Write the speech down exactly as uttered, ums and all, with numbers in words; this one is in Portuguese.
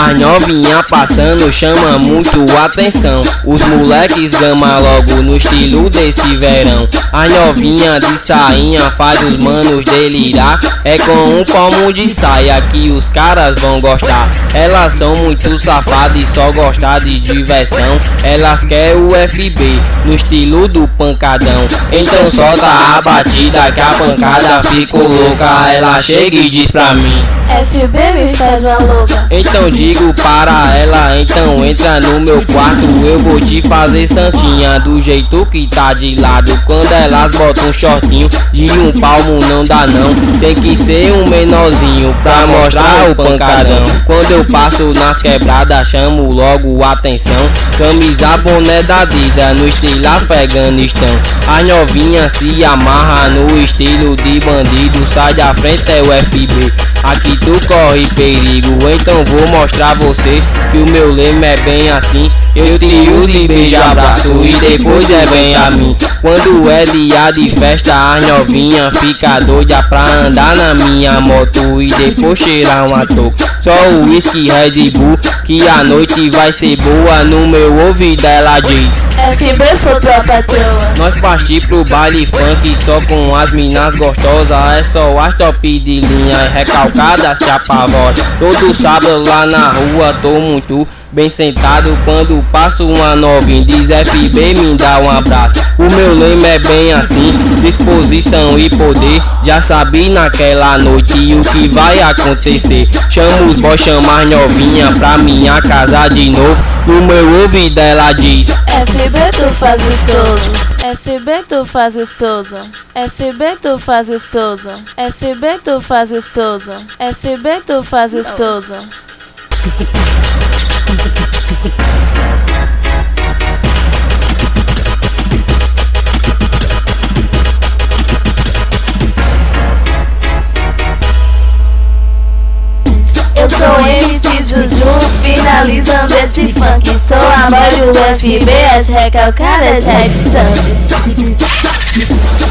As novinha passando chama muito atenção. Os moleques gama logo no estilo desse verão. As novinha de sainha faz os manos delirar. É com um palmo de saia que os caras vão gostar. Elas são muito safadas e só gostam de diversão. Elas querem o F B no estilo do pancadão. Então solta a batida que a pancada ficou louca. Ela chega e diz pra mim: F B me faz uma louca. Então digo para ela, então entra no meu quarto. Eu vou te fazer santinha do jeito que tá de lado. Quando elas botam um shortinho de um palmo não dá não. Tem que ser um menorzinho pra mostrar o pancadão. Quando eu passo nas quebradas chamo logo atenção. Camisa boné da Adidas no estilo Afeganistão. As novinhas se amarra no estilo de bandido. Sai da frente é o F B, aqui tu corre perigo. Então vou mostrar você que o meu lema é bem assim. Eu te uso e beijo abraço e depois é bem a mim. Quando é dia de festa as novinha fica doida pra andar na minha moto e depois cheirar uma touca. Só o whisky Red Bull que a noite vai ser boa. No meu ouvido ela diz: F B sou tua patroa. Nós parti pro baile funk só com as minas gostosas. É só as top de linha recalcada se apavora. Todo sábado lá na rua tô muito bem sentado. Quando passo uma novinha diz F B me dá um abraço. O meu lema é bem assim, disposição e poder. Já sabia naquela noite o que vai acontecer. Chamo os boys, chamar novinha pra minha casa de novo. No meu ouvido ela diz: F B tu faz gostoso. F B tu faz gostoso. F B tu faz gostoso. F B tu faz gostoso. F B tu faz gostoso. Eu sou M C Juju, finalizando esse funk. Sou a mãe do F B, as recalcadas é distante.